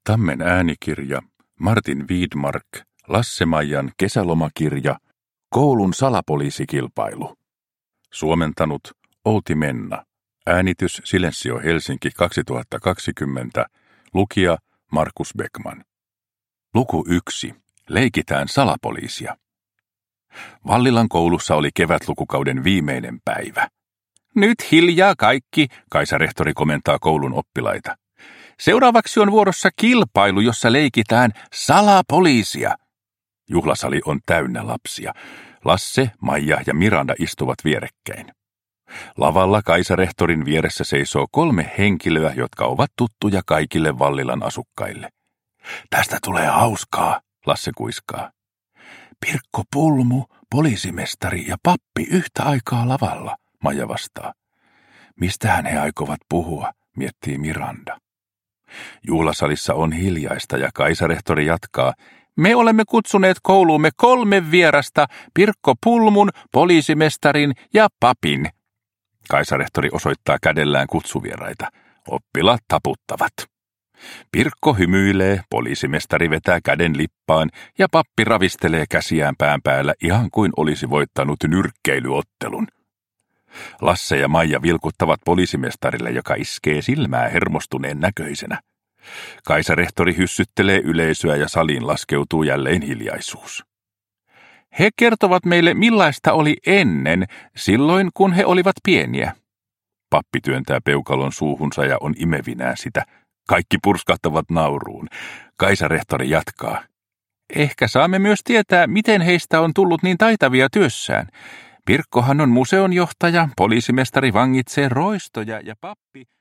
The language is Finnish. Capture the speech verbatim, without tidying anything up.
Tammen äänikirja, Martin Widmark, Lasse-Maijan kesälomakirja, Koulun salapoliisikilpailu. Suomentanut Outi Menna. Äänitys Silensio Helsinki kaksituhattakaksikymmentä. Lukija Markus Beckman. Luku yksi. Leikitään salapoliisia. Vallilan koulussa oli kevätlukukauden viimeinen päivä. Nyt hiljaa kaikki, Kaisa-rehtori komentaa koulun oppilaita. Seuraavaksi on vuorossa kilpailu, jossa leikitään salapoliisia. Juhlasali on täynnä lapsia. Lasse, Maija ja Miranda istuvat vierekkäin. Lavalla Kaisa-rehtorin vieressä seisoo kolme henkilöä, jotka ovat tuttuja kaikille Vallilan asukkaille. Tästä tulee hauskaa, Lasse kuiskaa. Pirkko Pulmu, poliisimestari ja pappi yhtä aikaa lavalla, Maija vastaa. Mistähän he aikovat puhua, miettii Miranda. Juhlasalissa on hiljaista ja Kaisa-rehtori jatkaa. Me olemme kutsuneet kouluumme kolme vierasta, Pirkko Pulmun, poliisimestarin ja papin. Kaisa-rehtori osoittaa kädellään kutsuvieraita. Oppilaat taputtavat. Pirkko hymyilee, poliisimestari vetää käden lippaan ja pappi ravistelee käsiään pään päällä ihan kuin olisi voittanut nyrkkeilyottelun. Lasse ja Maija vilkuttavat poliisimestarille, joka iskee silmää hermostuneen näköisenä. Kaisa-rehtori hyssyttelee yleisöä ja saliin laskeutuu jälleen hiljaisuus. He kertovat meille, millaista oli ennen, silloin kun he olivat pieniä. Pappi työntää peukalon suuhunsa ja on imevinään sitä. Kaikki purskahtavat nauruun. Kaisa-rehtori jatkaa. Ehkä saamme myös tietää, miten heistä on tullut niin taitavia työssään. Pirkkohan on museonjohtaja, poliisimestari vangitsee roistoja ja pappi...